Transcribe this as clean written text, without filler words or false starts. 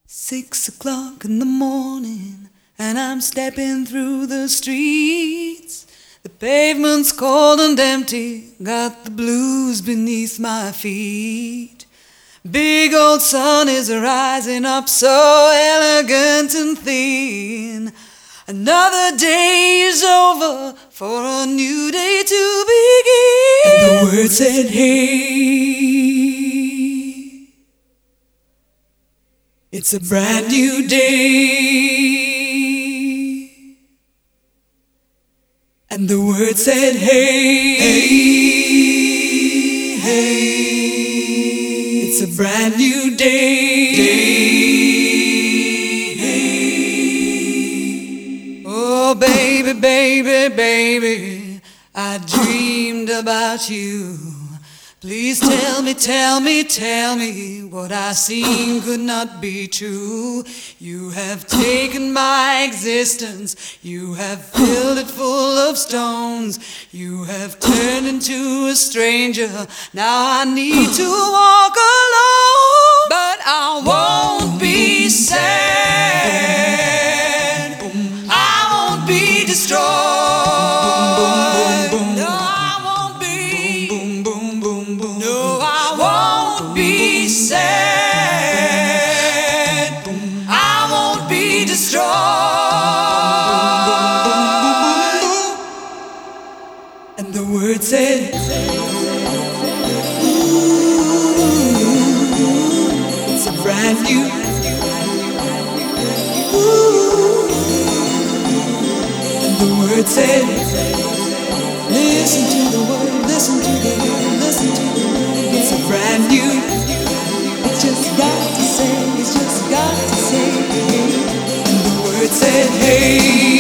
6 o'clock in the morning, and I'm stepping through the streets. The pavement's cold and empty, got the blues beneath my feet. Big old sun is rising up so elegant and thin. Another day is over for a new day to begin. And the word said, hey, it's a brand new day. And the word said, hey, hey, hey, it's a brand new day. Hey. Oh, baby, baby, baby, I dreamed about you. Please tell me, tell me, tell me what I seen could not be true. You have taken my existence, you have filled it full of stones. You have turned into a stranger, now I need to walk alone. But I won't be sad, I won't be destroyed. Sad, I won't be destroyed. And the word said, it's a brand new. And the word said, listen to the word, listen to the word, listen to the word. It's a brand new. Just got to say, it's just got to say, hey. And the word said, hey.